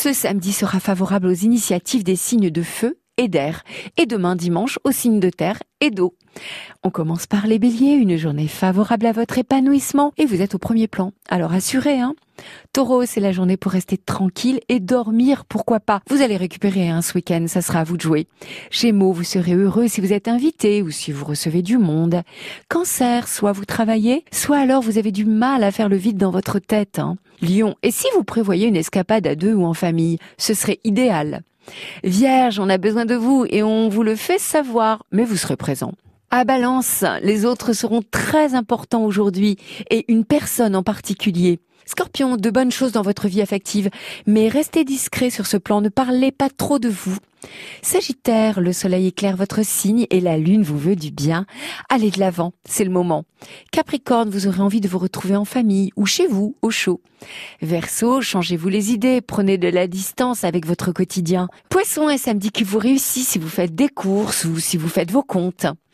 Ce samedi sera favorable aux initiatives des signes de feu et d'air. Et demain, dimanche, aux signes de terre et d'eau. On commence par les béliers, une journée favorable à votre épanouissement et vous êtes au premier plan. Alors assurez, Taureau, c'est la journée pour rester tranquille et dormir, pourquoi pas. Vous allez récupérer ce week-end, ça sera à vous de jouer. Gémeaux, vous serez heureux si vous êtes invité ou si vous recevez du monde. Cancer, soit vous travaillez, soit alors vous avez du mal à faire le vide dans votre tête. Lion, et si vous prévoyez une escapade à deux ou en famille, ce serait idéal. Vierge, on a besoin de vous et on vous le fait savoir, mais vous serez présent. À Balance, les autres seront très importants aujourd'hui et une personne en particulier. Scorpion, de bonnes choses dans votre vie affective, mais restez discret sur ce plan, ne parlez pas trop de vous. Sagittaire, le soleil éclaire votre signe et la lune vous veut du bien. Allez de l'avant, c'est le moment. Capricorne, vous aurez envie de vous retrouver en famille ou chez vous, au chaud. Verseau, changez-vous les idées, prenez de la distance avec votre quotidien. Poisson, est samedi qui vous réussit si vous faites des courses ou si vous faites vos comptes.